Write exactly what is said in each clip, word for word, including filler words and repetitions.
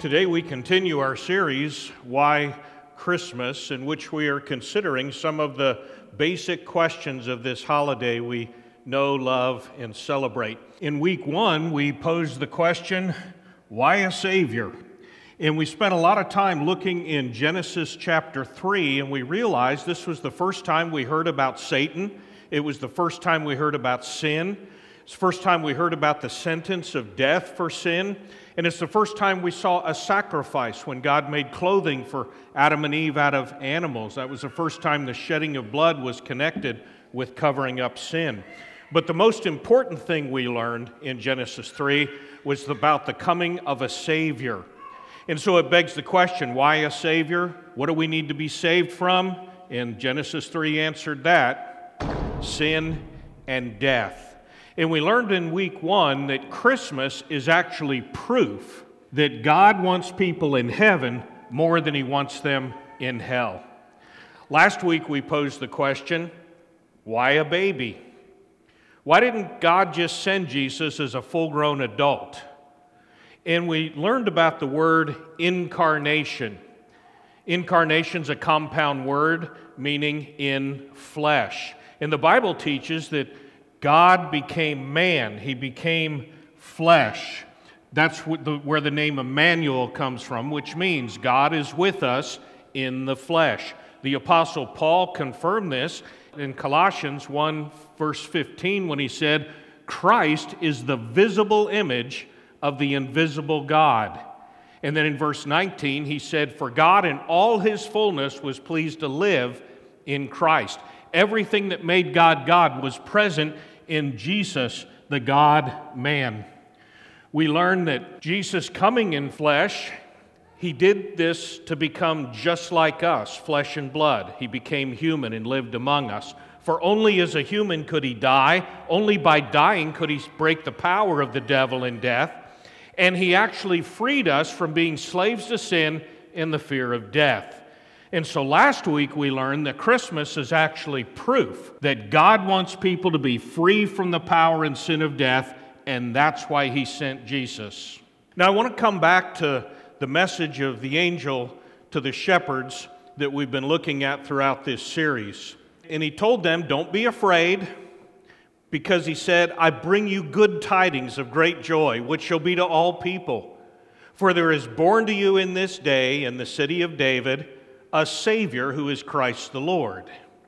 Today we continue our series, Why Christmas, in which we are considering some of the basic questions of this holiday we know, love, and celebrate. In week one, we posed the question, why a Savior? And we spent a lot of time looking in Genesis chapter three, and we realized this was the first time we heard about Satan. It was the first time we heard about sin. It's the first time we heard about the sentence of death for sin. And it's the first time we saw a sacrifice when God made clothing for Adam and Eve out of animals. That was the first time the shedding of blood was connected with covering up sin. But the most important thing we learned in Genesis three was about the coming of a Savior. And so it begs the question, why a Savior? What do we need to be saved from? And Genesis three answered that, sin and death. And we learned in week one that Christmas is actually proof that God wants people in heaven more than He wants them in hell. Last week we posed the question, why a baby? Why didn't God just send Jesus as a full-grown adult? And we learned about the word incarnation. Incarnation's a compound word meaning in flesh. And the Bible teaches that God became man. He became flesh. That's where the name Emmanuel comes from, which means God is with us in the flesh. The Apostle Paul confirmed this in Colossians one, verse fifteen, when he said, Christ is the visible image of the invisible God. And then in verse nineteen, he said, For God in all His fullness was pleased to live in Christ. Everything that made God God was present in Jesus, the God-man. We learn that Jesus coming in flesh, He did this to become just like us, flesh and blood. He became human and lived among us. For only as a human could He die. Only by dying could He break the power of the devil and death. And He actually freed us from being slaves to sin and the fear of death. And so last week we learned that Christmas is actually proof that God wants people to be free from the power and sin of death, and that's why He sent Jesus. Now I want to come back to the message of the angel to the shepherds that we've been looking at throughout this series. And he told them, don't be afraid, because he said, I bring you good tidings of great joy, which shall be to all people. For there is born to you in this day in the city of David a Savior who is Christ the Lord.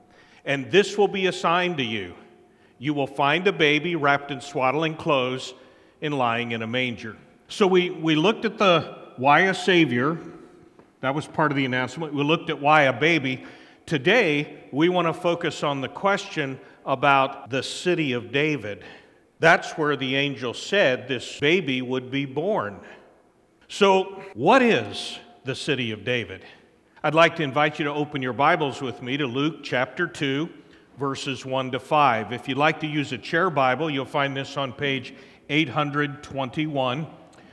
And this will be a sign to you. You will find a baby wrapped in swaddling clothes and lying in a manger. So we, we looked at the why a Savior. That was part of the announcement. We looked at why a baby. Today, we want to focus on the question about the city of David. That's where the angel said this baby would be born. So, what is the city of David? I'd like to invite you to open your Bibles with me to Luke chapter two, verses one to five. If you'd like to use a chair Bible, you'll find this on page eight hundred twenty-one.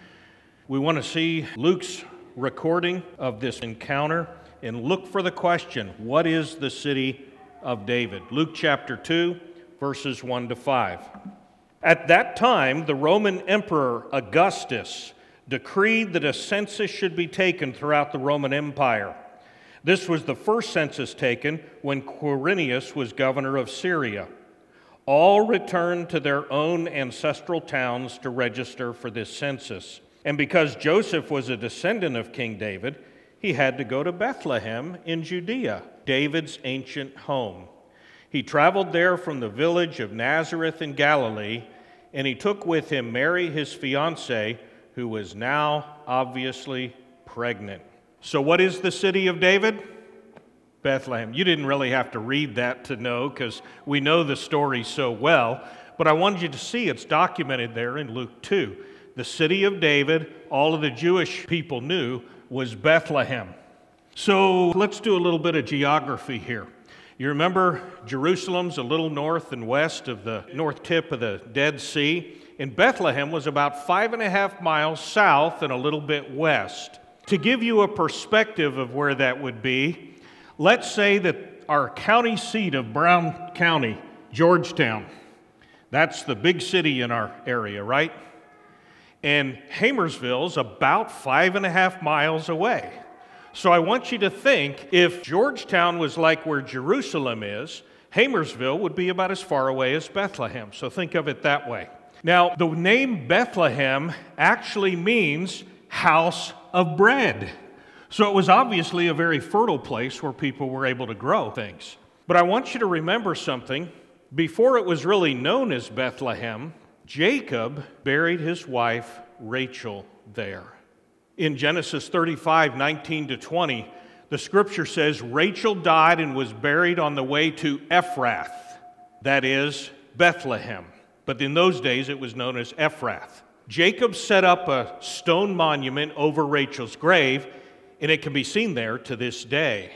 We want to see Luke's recording of this encounter and look for the question, what is the city of David? Luke chapter two, verses one to five. At that time, the Roman Emperor Augustus decreed that a census should be taken throughout the Roman Empire. This was the first census taken when Quirinius was governor of Syria. All returned to their own ancestral towns to register for this census. And because Joseph was a descendant of King David, he had to go to Bethlehem in Judea, David's ancient home. He traveled there from the village of Nazareth in Galilee, and he took with him Mary, his fiancée, who was now obviously pregnant. So what is the city of David? Bethlehem. You didn't really have to read that to know, because we know the story so well, but I wanted you to see it's documented there in Luke two. The city of David, all of the Jewish people knew, was Bethlehem. So let's do a little bit of geography here. You remember Jerusalem's a little north and west of the north tip of the Dead Sea, and Bethlehem was about five and a half miles south and a little bit west. To give you a perspective of where that would be, let's say that our county seat of Brown County, Georgetown, that's the big city in our area, right? And Hamersville's about five and a half miles away. So I want you to think, if Georgetown was like where Jerusalem is, Hamersville would be about as far away as Bethlehem. So think of it that way. Now, the name Bethlehem actually means house of bread. So it was obviously a very fertile place where people were able to grow things. But I want you to remember something. Before it was really known as Bethlehem, Jacob buried his wife Rachel there. In Genesis thirty-five, nineteen to twenty, the scripture says Rachel died and was buried on the way to Ephrath, that is, Bethlehem. But in those days it was known as Ephrath. Jacob set up a stone monument over Rachel's grave, and it can be seen there to this day.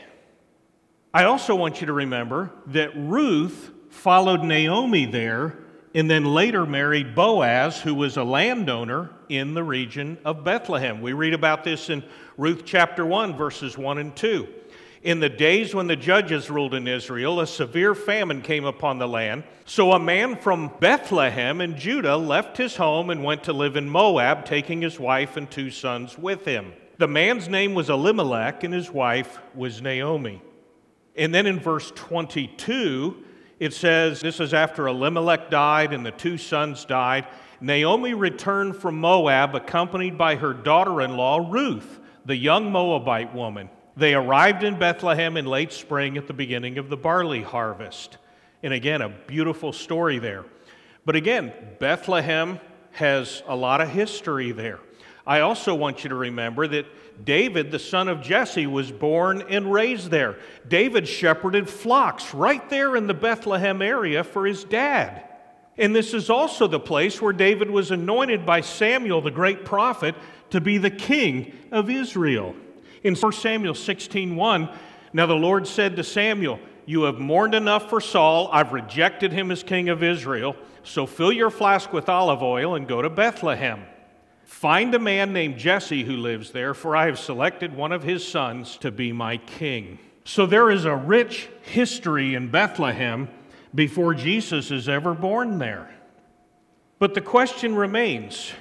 I also want you to remember that Ruth followed Naomi there and then later married Boaz, who was a landowner in the region of Bethlehem. We read about this in Ruth chapter one, verses one and two. In the days when the judges ruled in Israel, a severe famine came upon the land. So a man from Bethlehem in Judah left his home and went to live in Moab, taking his wife and two sons with him. The man's name was Elimelech, and his wife was Naomi. And then in verse twenty-two, it says, this is after Elimelech died and the two sons died. Naomi returned from Moab, accompanied by her daughter-in-law, Ruth, the young Moabite woman. They arrived in Bethlehem in late spring at the beginning of the barley harvest. And again, a beautiful story there. But again, Bethlehem has a lot of history there. I also want you to remember that David, the son of Jesse, was born and raised there. David shepherded flocks right there in the Bethlehem area for his dad. And this is also the place where David was anointed by Samuel, the great prophet, to be the king of Israel. In First Samuel sixteen one, now the Lord said to Samuel, "You have mourned enough for Saul. I've rejected him as king of Israel. So fill your flask with olive oil and go to Bethlehem. Find a man named Jesse who lives there, for I have selected one of his sons to be my king." So there is a rich history in Bethlehem before Jesus is ever born there. But the question remains,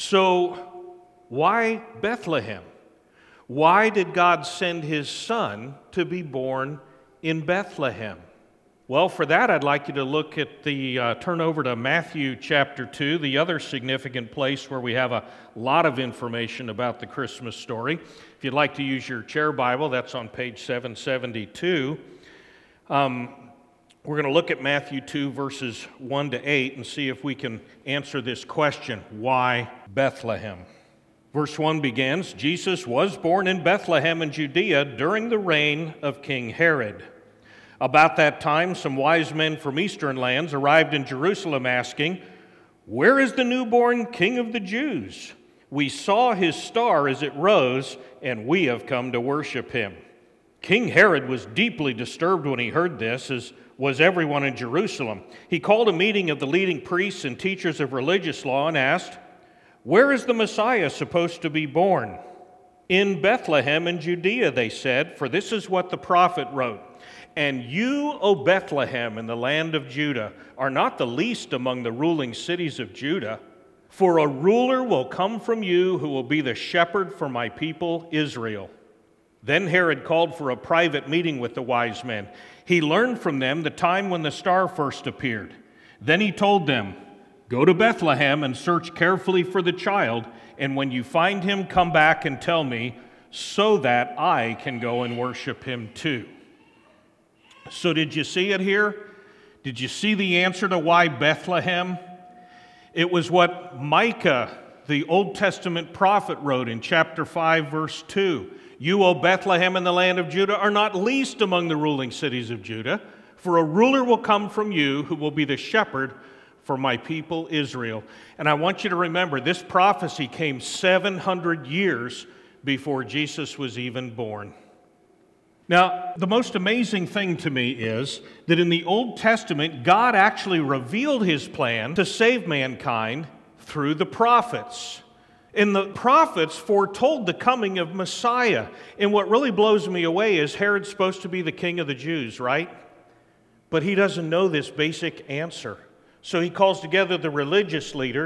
so why Bethlehem? Why did God send his son to be born in Bethlehem? Well, for that, I'd like you to look at the, uh, turn over to Matthew chapter two, the other significant place where we have a lot of information about the Christmas story. If you'd like to use your chair Bible, that's on page seven seventy-two. Um, we're going to look at Matthew two, verses one to eight, and see if we can answer this question, why Bethlehem? Verse one begins, Jesus was born in Bethlehem in Judea during the reign of King Herod. About that time, some wise men from eastern lands arrived in Jerusalem asking, "Where is the newborn King of the Jews? We saw his star as it rose, and we have come to worship him." King Herod was deeply disturbed when he heard this, as was everyone in Jerusalem. He called a meeting of the leading priests and teachers of religious law and asked, "Where is the Messiah supposed to be born?" "In Bethlehem in Judea," they said, "for this is what the prophet wrote. And you, O Bethlehem, in the land of Judah, are not the least among the ruling cities of Judah. For a ruler will come from you who will be the shepherd for my people Israel." Then Herod called for a private meeting with the wise men. He learned from them the time when the star first appeared. Then he told them, "Go to Bethlehem and search carefully for the child, and when you find him, come back and tell me, so that I can go and worship him too." So did you see it here? Did you see the answer to why Bethlehem? It was what Micah, the Old Testament prophet, wrote in chapter five, verse two. "You, O Bethlehem in the land of Judah, are not least among the ruling cities of Judah, for a ruler will come from you who will be the shepherd for my people Israel." And I want you to remember, this prophecy came seven hundred years before Jesus was even born. Now, the most amazing thing to me is that in the Old Testament, God actually revealed his plan to save mankind through the prophets. And the prophets foretold the coming of Messiah. And what really blows me away is Herod's supposed to be the king of the Jews, right? But he doesn't know this basic answer. So he calls together the religious leaders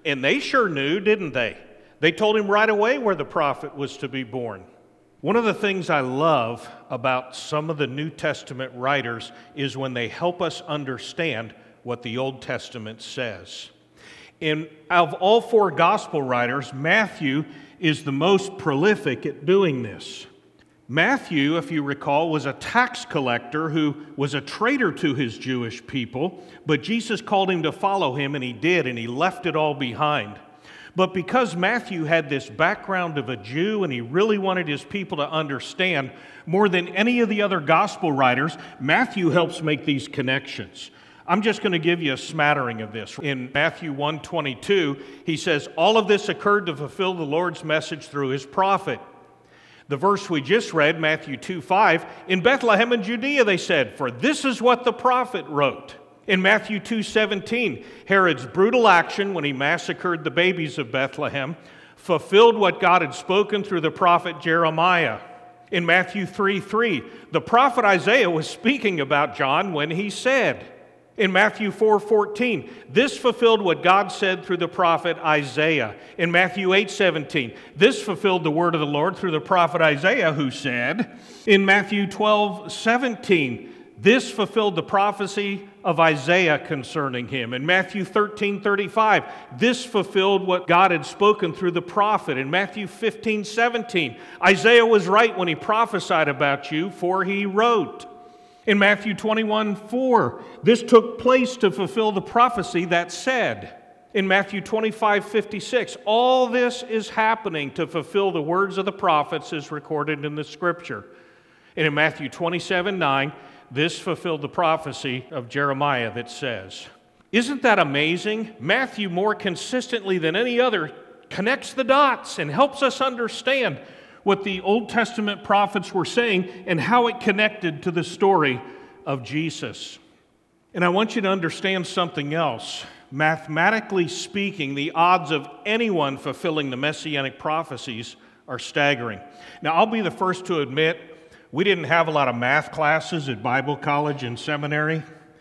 And they sure knew, didn't they? They told him right away where the prophet was to be born. One of the things I love about some of the New Testament writers is when they help us understand what the Old Testament says. And of all four gospel writers, Matthew is the most prolific at doing this. Matthew, if you recall, was a tax collector who was a traitor to his Jewish people, but Jesus called him to follow him, and he did, and he left it all behind. But because Matthew had this background of a Jew and he really wanted his people to understand, more than any of the other gospel writers, Matthew helps make these connections. I'm just going to give you a smattering of this. In Matthew one twenty-two, he says, all of this occurred to fulfill the Lord's message through his prophet. The verse we just read, Matthew two five, in Bethlehem in Judea, they said, for this is what the prophet wrote. In Matthew two seventeen, Herod's brutal action when he massacred the babies of Bethlehem fulfilled what God had spoken through the prophet Jeremiah. In Matthew three three, the prophet Isaiah was speaking about John when he said, in Matthew four fourteen, this fulfilled what God said through the prophet Isaiah. In Matthew eight seventeen, this fulfilled the word of the Lord through the prophet Isaiah, who said, in Matthew twelve seventeen, this fulfilled the prophecy of Isaiah concerning him. In Matthew thirteen thirty-five, this fulfilled what God had spoken through the prophet. In Matthew fifteen seventeen, Isaiah was right when he prophesied about you, for he wrote. In Matthew twenty-one four, this took place to fulfill the prophecy that said. In Matthew twenty-five fifty-six, all this is happening to fulfill the words of the prophets as recorded in the Scripture. And in Matthew twenty-seven nine, this fulfilled the prophecy of Jeremiah that says. Isn't that amazing? Matthew, more consistently than any other, connects the dots and helps us understand what the Old Testament prophets were saying and how it connected to the story of Jesus. And I want you to understand something else. Mathematically speaking, the odds of anyone fulfilling the messianic prophecies are staggering. Now, I'll be the first to admit, we didn't have a lot of math classes at Bible college and seminary,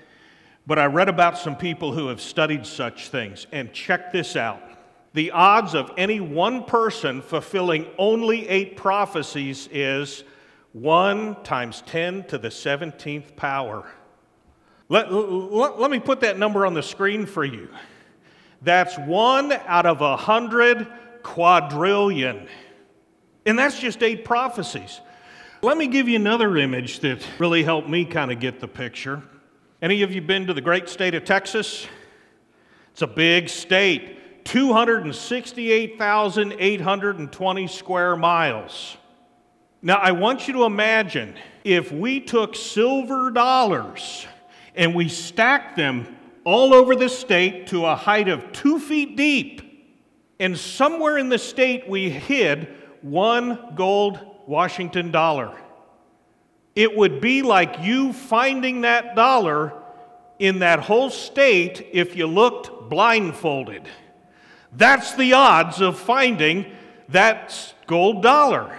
but I read about some people who have studied such things, and check this out. The odds of any one person fulfilling only eight prophecies is one times ten to the seventeenth power. Let, let, let me put that number on the screen for you. That's one out of a hundred quadrillion. And that's just eight prophecies. Let me give you another image that really helped me kind of get the picture. Any of you been to the great state of Texas? It's a big state. two hundred sixty-eight thousand eight hundred twenty square miles. Now, I want you to imagine if we took silver dollars and we stacked them all over the state to a height of two feet deep, and somewhere in the state we hid one gold Washington dollar. It would be like you finding that dollar in that whole state if you looked blindfolded. That's the odds of finding that gold dollar.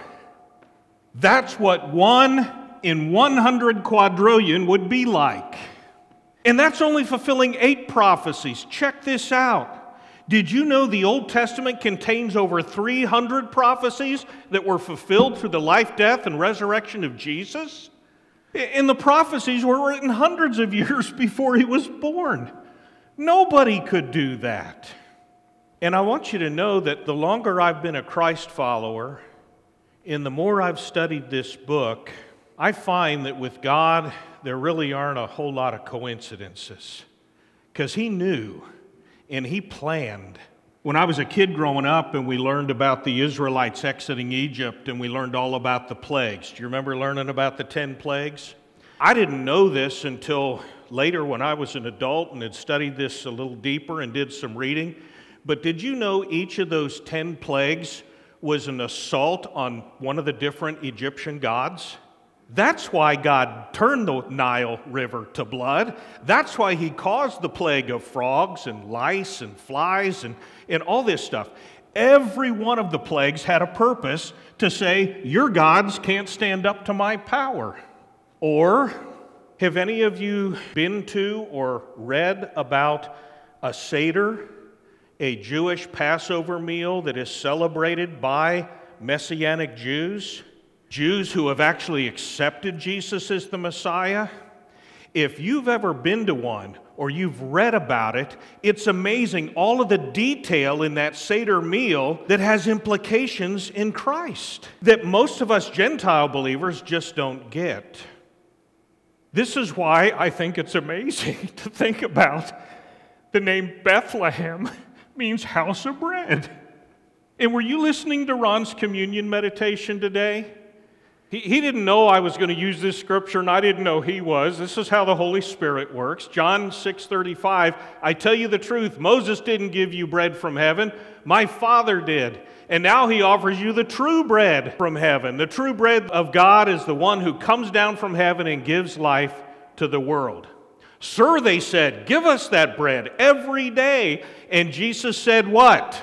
That's what one in one hundred quadrillion would be like. And that's only fulfilling eight prophecies. Check this out. Did you know the Old Testament contains over three hundred prophecies that were fulfilled through the life, death, and resurrection of Jesus? And the prophecies were written hundreds of years before he was born. Nobody could do that. And I want you to know that the longer I've been a Christ follower, and the more I've studied this book, I find that with God, there really aren't a whole lot of coincidences. Because he knew and he planned. When I was a kid growing up and we learned about the Israelites exiting Egypt and we learned all about the plagues. Do you remember learning about the ten plagues? I didn't know this until later when I was an adult and had studied this a little deeper and did some reading. But did you know each of those ten plagues was an assault on one of the different Egyptian gods? That's why God turned the Nile River to blood. That's why he caused the plague of frogs and lice and flies and, and all this stuff. Every one of the plagues had a purpose to say, your gods can't stand up to my power. Or, have any of you been to or read about a Seder a Jewish Passover meal that is celebrated by Messianic Jews, Jews who have actually accepted Jesus as the Messiah. If you've ever been to one or you've read about it, it's amazing all of the detail in that Seder meal that has implications in Christ that most of us Gentile believers just don't get. This is why I think it's amazing to think about the name Bethlehem means house of bread. And were you listening to Ron's communion meditation today? He, he didn't know I was going to use this scripture, and I didn't know he was. This is how the Holy Spirit works. John six thirty-five, I tell you the truth, Moses didn't give you bread from heaven, my Father did. And now he offers you the true bread from heaven. The true bread of God is the one who comes down from heaven and gives life to the world. Sir, they said, give us that bread every day. And Jesus said what?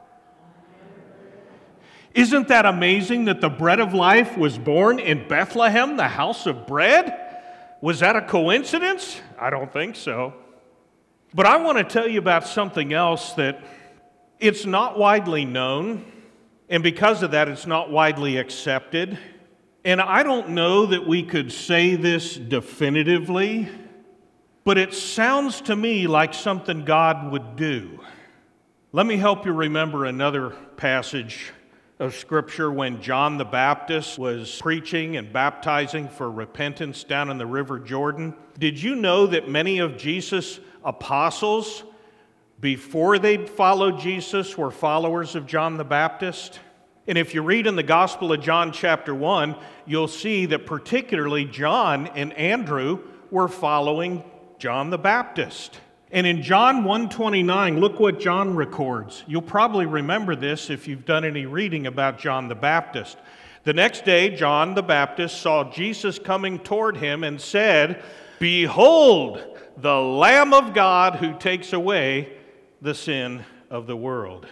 Isn't that amazing that the bread of life was born in Bethlehem, the house of bread? Was that a coincidence? I don't think so. But I want to tell you about something else that it's not widely known, and because of that, it's not widely accepted. And I don't know that we could say this definitively, but it sounds to me like something God would do. Let me help you remember another passage of Scripture when John the Baptist was preaching and baptizing for repentance down in the River Jordan. Did you know that many of Jesus' apostles, before they followed Jesus, were followers of John the Baptist? And if you read in the Gospel of John chapter one, you'll see that particularly John and Andrew were following John the Baptist. And in John one twenty-nine, look what John records. You'll probably remember this if you've done any reading about John the Baptist. The next day, John the Baptist saw Jesus coming toward him and said, behold, the Lamb of God who takes away the sin of the world.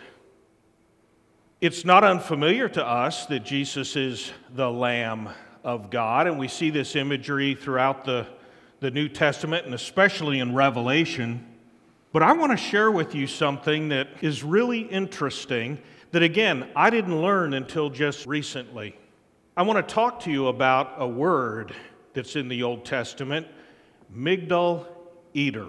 It's not unfamiliar to us that Jesus is the Lamb of God, and we see this imagery throughout the, the New Testament, and especially in Revelation. But I want to share with you something that is really interesting that, again, I didn't learn until just recently. I want to talk to you about a word that's in the Old Testament, Migdal Eder.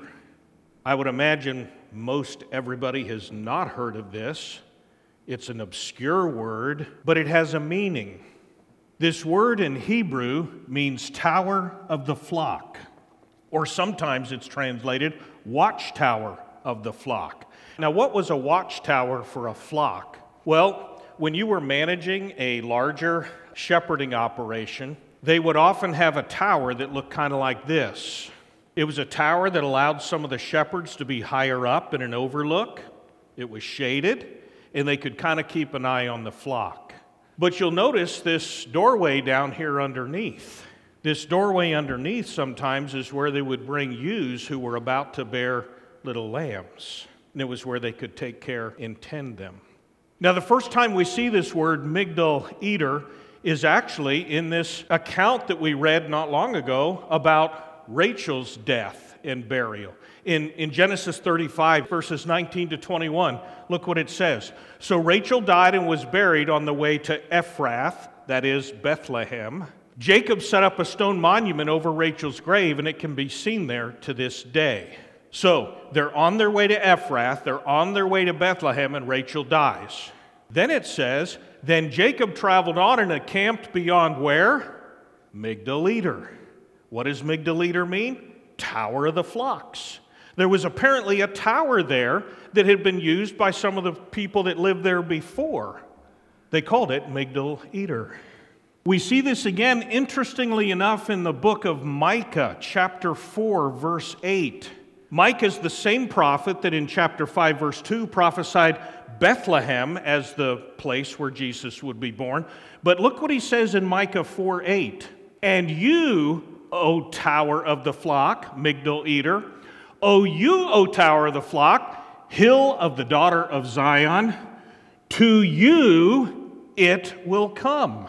I would imagine most everybody has not heard of this. It's an obscure word, but it has a meaning. This word in Hebrew means tower of the flock, or sometimes it's translated watchtower of the flock. Now, what was a watchtower for a flock? Well, when you were managing a larger shepherding operation, they would often have a tower that looked kind of like this. It was a tower that allowed some of the shepherds to be higher up in an overlook. It was shaded, and they could kind of keep an eye on the flock. But you'll notice this doorway down here underneath. This doorway underneath sometimes is where they would bring ewes who were about to bear little lambs. And it was where they could take care and tend them. Now, the first time we see this word, Migdal Eder, is actually in this account that we read not long ago about Rachel's death and burial. In, in Genesis thirty-five, verses nineteen to twenty-one, look what it says. So Rachel died and was buried on the way to Ephrath, that is Bethlehem. Jacob set up a stone monument over Rachel's grave, and it can be seen there to this day. So they're on their way to Ephrath, they're on their way to Bethlehem, and Rachel dies. Then it says, then Jacob traveled on and encamped beyond where? Migdal Eder. What does Migdal Eder mean? Tower of the flocks. There was apparently a tower there that had been used by some of the people that lived there before. They called it Migdal Eder. We see this again, interestingly enough, in the book of Micah, chapter four, verse eight. Micah is the same prophet that in chapter five, verse two, prophesied Bethlehem as the place where Jesus would be born. But look what he says in Micah four eight. And you, O tower of the flock, Migdal Eder, O you, O tower of the flock, hill of the daughter of Zion, to you it will come.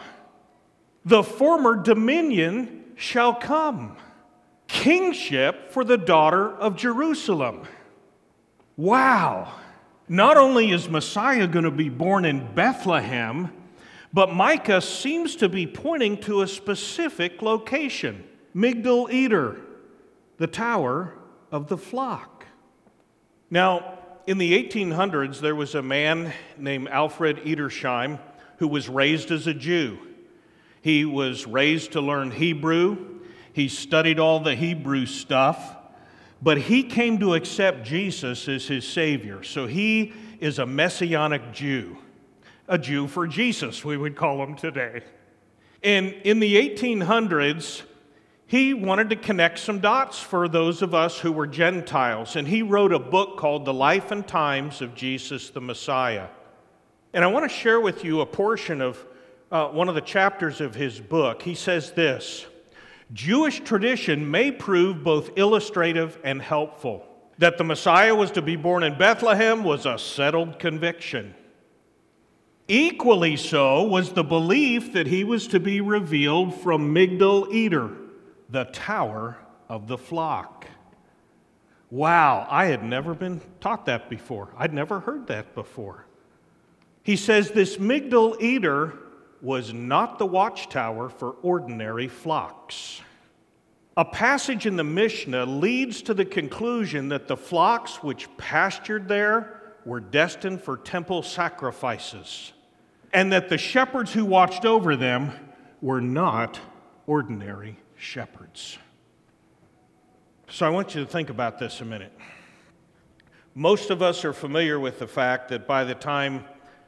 The former dominion shall come, kingship for the daughter of Jerusalem. Wow. Not only is Messiah going to be born in Bethlehem, but Micah seems to be pointing to a specific location, Migdal Eder, the Tower of the Flock. Now, in the eighteen hundreds, there was a man named Alfred Edersheim who was raised as a Jew. He was raised to learn Hebrew. He studied all the Hebrew stuff, but he came to accept Jesus as his Savior. So he is a Messianic Jew, a Jew for Jesus, we would call him today. And in the eighteen hundreds, he wanted to connect some dots for those of us who were Gentiles, and he wrote a book called The Life and Times of Jesus the Messiah. And I want to share with you a portion of uh, one of the chapters of his book. He says this: Jewish tradition may prove both illustrative and helpful. That the Messiah was to be born in Bethlehem was a settled conviction. Equally so was the belief that he was to be revealed from Migdal Eder, the Tower of the Flock. Wow, I had never been taught that before. I'd never heard that before. He says this Migdal Eder was not the watchtower for ordinary flocks. A passage in the Mishnah leads to the conclusion that the flocks which pastured there were destined for temple sacrifices, and that the shepherds who watched over them were not ordinary shepherds. So I want you to think about this a minute. Most of us are familiar with the fact that by the time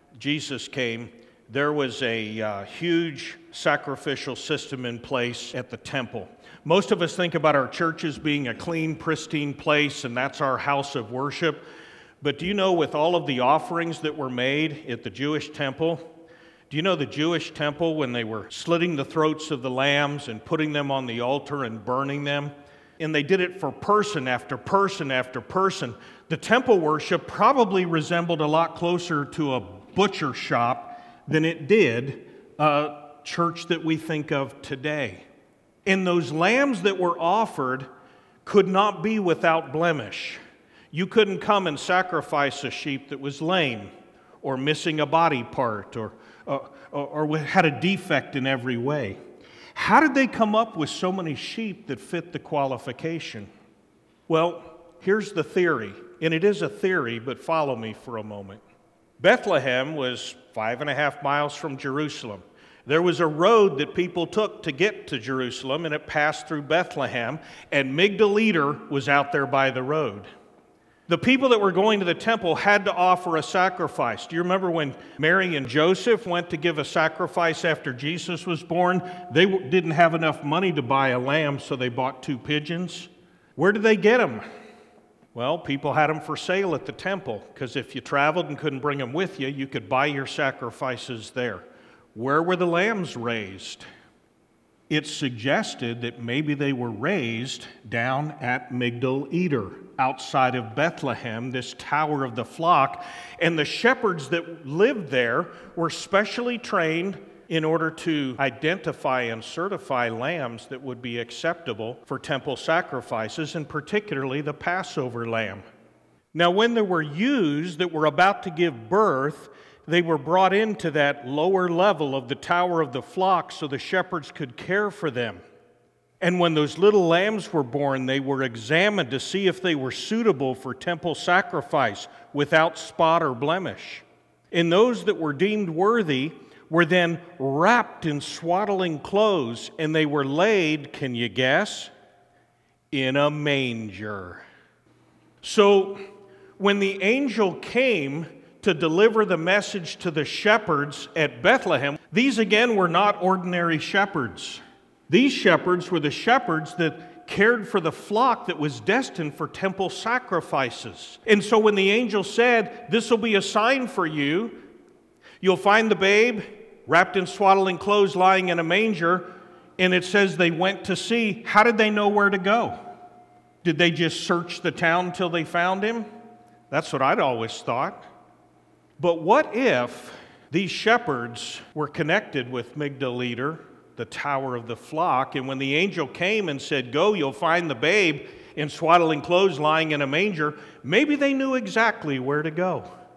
Jesus came, there was a uh, huge sacrificial system in place at the temple. Most of us think about our churches being a clean, pristine place, and that's our house of worship. But do you know, with all of the offerings that were made at the Jewish temple, do you know the Jewish temple, when they were slitting the throats of the lambs and putting them on the altar and burning them, and they did it for person after person after person, the temple worship probably resembled a lot closer to a butcher shop than it did a church that we think of today. And those lambs that were offered could not be without blemish. You couldn't come and sacrifice a sheep that was lame or missing a body part or, or, or had a defect in every way. How did they come up with so many sheep that fit the qualification? Well, here's the theory, and it is a theory, but follow me for a moment. Bethlehem was five and a half miles from Jerusalem. There was a road that people took to get to Jerusalem, and it passed through Bethlehem, and Migdal Eder was out there by the road. The people that were going to the temple had to offer a sacrifice. Do you remember when Mary and Joseph went to give a sacrifice after Jesus was born? They didn't have enough money to buy a lamb, so they bought two pigeons. Where did they get them? Well, people had them for sale at the temple, because if you traveled and couldn't bring them with you, you could buy your sacrifices there. Where were the lambs raised? It's suggested that maybe they were raised down at Migdal Eder, outside of Bethlehem, this Tower of the Flock, and the shepherds that lived there were specially trained in order to identify and certify lambs that would be acceptable for temple sacrifices, and particularly the Passover lamb. Now, when there were ewes that were about to give birth, they were brought into that lower level of the Tower of the Flock so the shepherds could care for them. And when those little lambs were born, they were examined to see if they were suitable for temple sacrifice without spot or blemish. And those that were deemed worthy were then wrapped in swaddling clothes, and they were laid, can you guess, in a manger. So when the angel came to deliver the message to the shepherds at Bethlehem, these again were not ordinary shepherds. These shepherds were the shepherds that cared for the flock that was destined for temple sacrifices. And so when the angel said, "This will be a sign for you, you'll find the babe wrapped in swaddling clothes lying in a manger," and it says they went to see, how did they know where to go? Did they just search the town till they found him? That's what I'd always thought. But what if these shepherds were connected with Migdal Eder, the Tower of the Flock, and when the angel came and said, "Go, you'll find the babe in swaddling clothes lying in a manger," maybe they knew exactly where to go.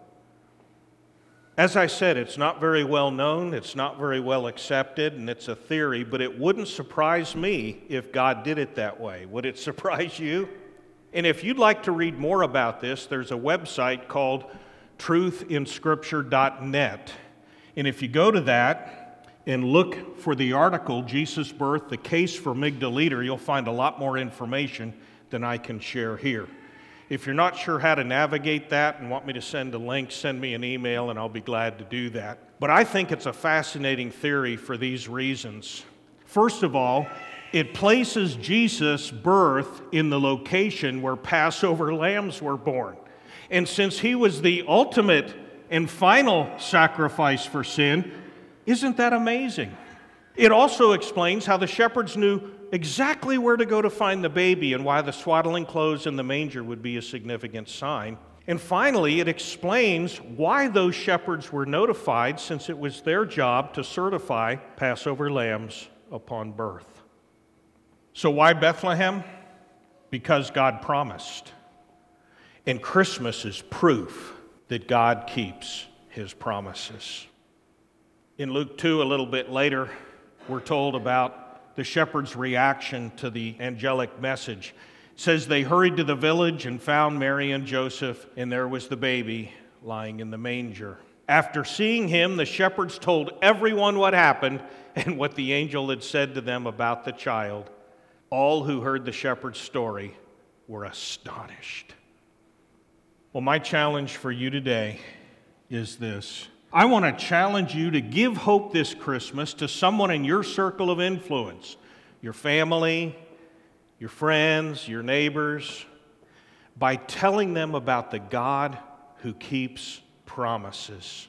As I said, it's not very well known, it's not very well accepted, and it's a theory, but it wouldn't surprise me if God did it that way. Would it surprise you? And if you'd like to read more about this, there's a website called truth in scripture dot net. And if you go to that and look for the article, Jesus' Birth, the Case for Migdaleder, you'll find a lot more information than I can share here. If you're not sure how to navigate that and want me to send a link, send me an email and I'll be glad to do that. But I think it's a fascinating theory for these reasons. First of all, it places Jesus' birth in the location where Passover lambs were born. And since he was the ultimate and final sacrifice for sin, isn't that amazing? It also explains how the shepherds knew exactly where to go to find the baby and why the swaddling clothes in the manger would be a significant sign. And finally, it explains why those shepherds were notified, since it was their job to certify Passover lambs upon birth. So why Bethlehem? Because God promised. And Christmas is proof that God keeps his promises. In Luke two, a little bit later, we're told about the shepherds' reaction to the angelic message. It says they hurried to the village and found Mary and Joseph, and there was the baby lying in the manger. After seeing him, the shepherds told everyone what happened and what the angel had said to them about the child. All who heard the shepherd's story were astonished. Well, my challenge for you today is this. I want to challenge you to give hope this Christmas to someone in your circle of influence, your family, your friends, your neighbors, by telling them about the God who keeps promises.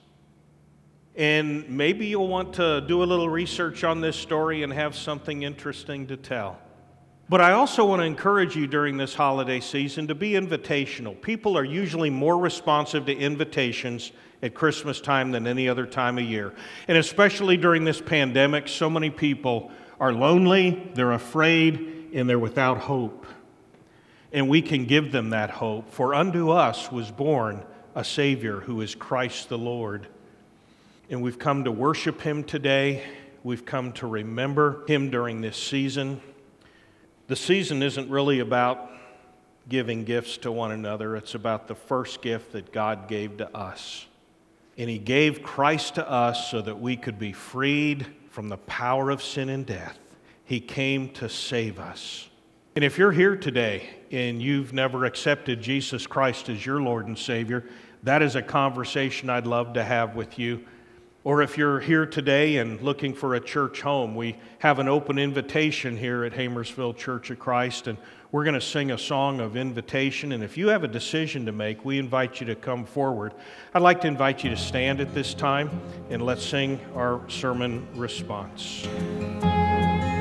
And maybe you'll want to do a little research on this story and have something interesting to tell. But I also want to encourage you during this holiday season to be invitational. People are usually more responsive to invitations at Christmas time than any other time of year. And especially during this pandemic, so many people are lonely, they're afraid, and they're without hope. And we can give them that hope. For unto us was born a Savior who is Christ the Lord. And we've come to worship him today. We've come to remember him during this season. The season isn't really about giving gifts to one another. It's about the first gift that God gave to us. And he gave Christ to us so that we could be freed from the power of sin and death. He came to save us. And if you're here today and you've never accepted Jesus Christ as your Lord and Savior, that is a conversation I'd love to have with you. Or if you're here today and looking for a church home, we have an open invitation here at Hamersville Church of Christ, and we're going to sing a song of invitation. And if you have a decision to make, we invite you to come forward. I'd like to invite you to stand at this time, and let's sing our sermon response.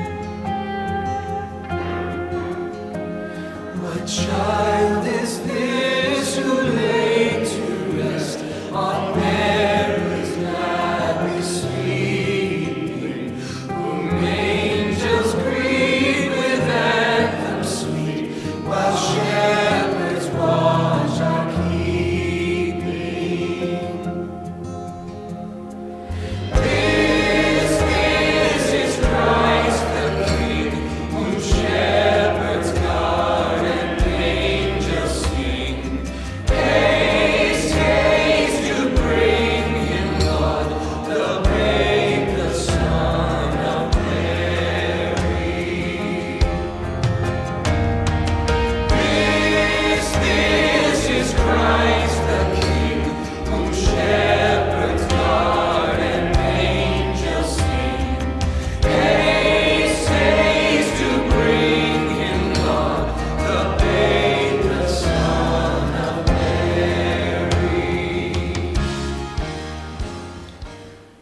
My child is there.